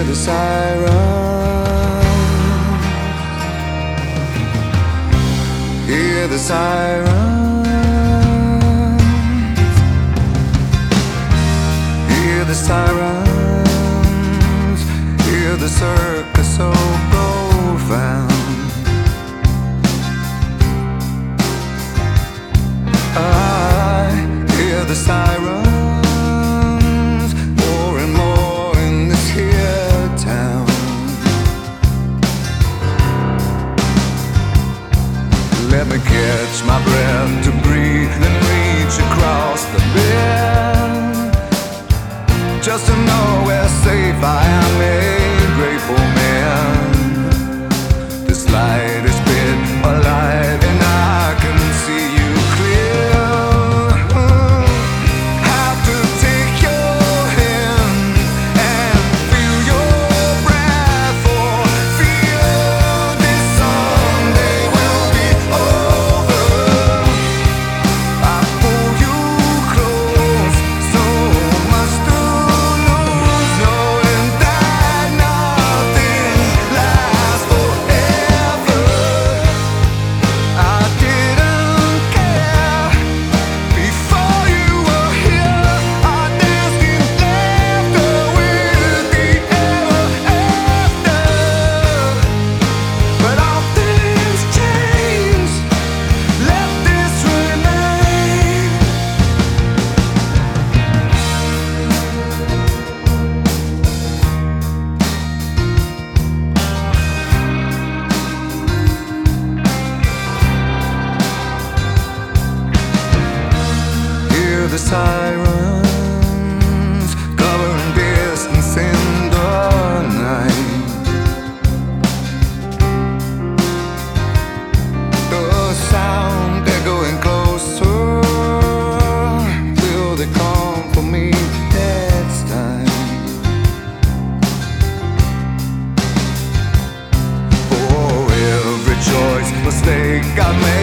hear the sirens, hear the sirens, hear the sirens, hear the circus so profound. I hear the sirens more and more in this here town. Let me catch my breath to breathe and reach across the bed, just to know where safe I am, a grateful man. This light is bit a light and I can see you clear. Have to take your hand and feel your breath, or feel this someday will be over. I pull you close, so much to lose, knowing that nothing lasts forever. I didn't care before you were here. I danced in laughter with the ever after. But all things change, let this remain. Hear the sirens covering distance in the night. The sound echoing closer. Will they come for me next time? For every choice, mistake I made,